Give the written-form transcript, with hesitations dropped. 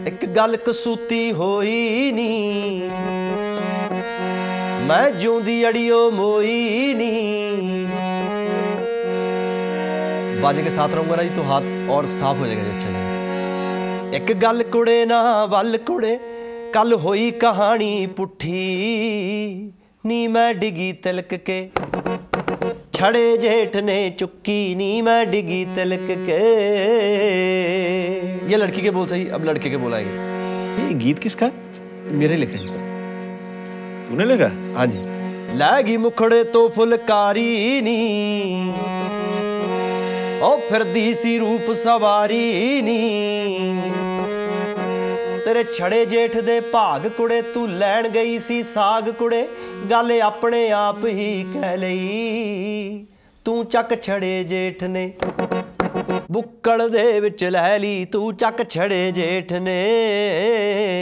एक गल कसूती होई नी, मैं जिउंदी अड़ियो मोई नी। बाजे के साथ रहूंगा ना जी तो हाथ और साफ हो जाएगा। अच्छा जी। एक गल कुड़े ना वल कुड़े, कल होई कहानी पुठी नी, मैं डिगी तिलक के छड़े जेठ ने चुक्की नी, मैं डिगी तिलक के। ये लड़की के बोल सही, अब लड़के के बोल आएंगे। ये गीत किसका है? मेरे लिखे जी। तूने लिखा? हाँ जी। लैगी मुखड़े तो फुलकारी नी, ओ फिरदी सी रूप सवारी नी, तेरे छड़े जेठ दे भाग कुड़े, तू लैन गई सी साग कुड़े, गल अपने आप ही कह लई, तू चक छड़े जेठ ने बुक्कड़ दे विच लै ली, तू चक छड़े जेठ ने